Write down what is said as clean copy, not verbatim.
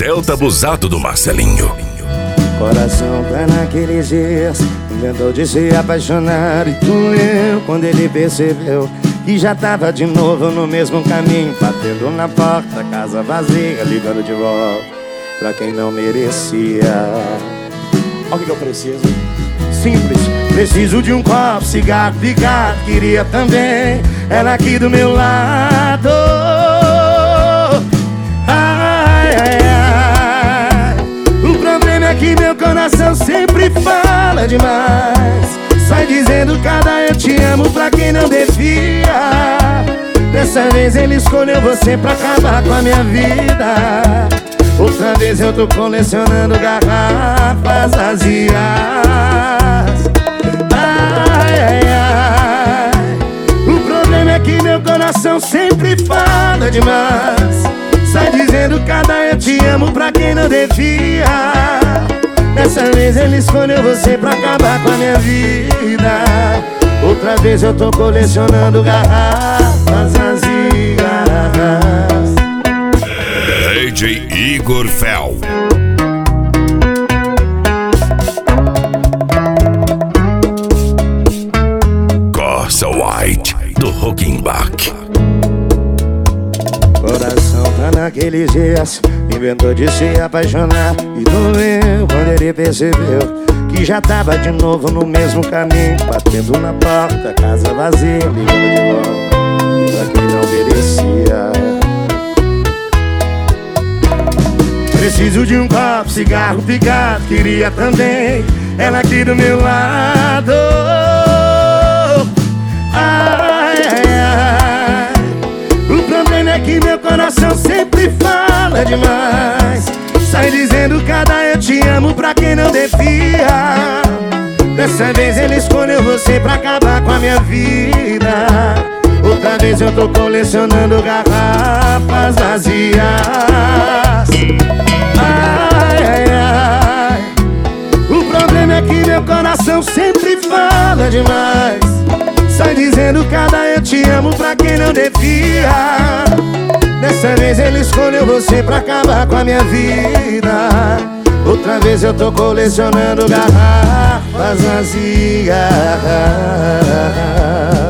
Delta Busato do Marcelinho. Coração tá naqueles dias, inventou de se apaixonar e doeu quando ele percebeu que já tava de novo no mesmo caminho, batendo na porta, casa vazia, ligando de volta pra quem não merecia. Olha o que eu preciso. Simples, preciso de um copo, cigarro, picado, queria também ela aqui do meu lado. Ai, ai, ai. O problema é que meu coração sempre fala demais, sai dizendo cada eu te amo pra quem não devia. Dessa vez ele escolheu você pra acabar com a minha vida. Outra vez eu tô colecionando garrafas vazias. Ai, ai, ai. O problema é que meu coração sempre fala demais, sai dizendo cada eu te amo pra quem não devia. Dessa vez ele escolheu você pra acabar com a minha vida. Outra vez eu tô colecionando garrafas vazias. DJ Igor Fel. Corsa White do Rockenbach. Coração tá naqueles dias, inventou de se apaixonar e doeu quando ele percebeu que já tava de novo no mesmo caminho, batendo na porta, casa vazia, ligando de volta pra quem não merecia. Preciso de um copo, cigarro, picado, queria também ela aqui do meu lado. Ai, ai, ai. O problema é que meu coração sempre fala demais, sai dizendo cada eu te amo pra quem não devia. Dessa vez ele escolheu você pra acabar com a minha vida. Outra vez eu tô colecionando garrafas vazias. Ai, ai, ai. O problema é que meu coração sempre fala demais, sai dizendo cada eu te amo pra quem não devia. Dessa vez ele escolheu você pra acabar com a minha vida. Outra vez eu tô colecionando garrafas vazias.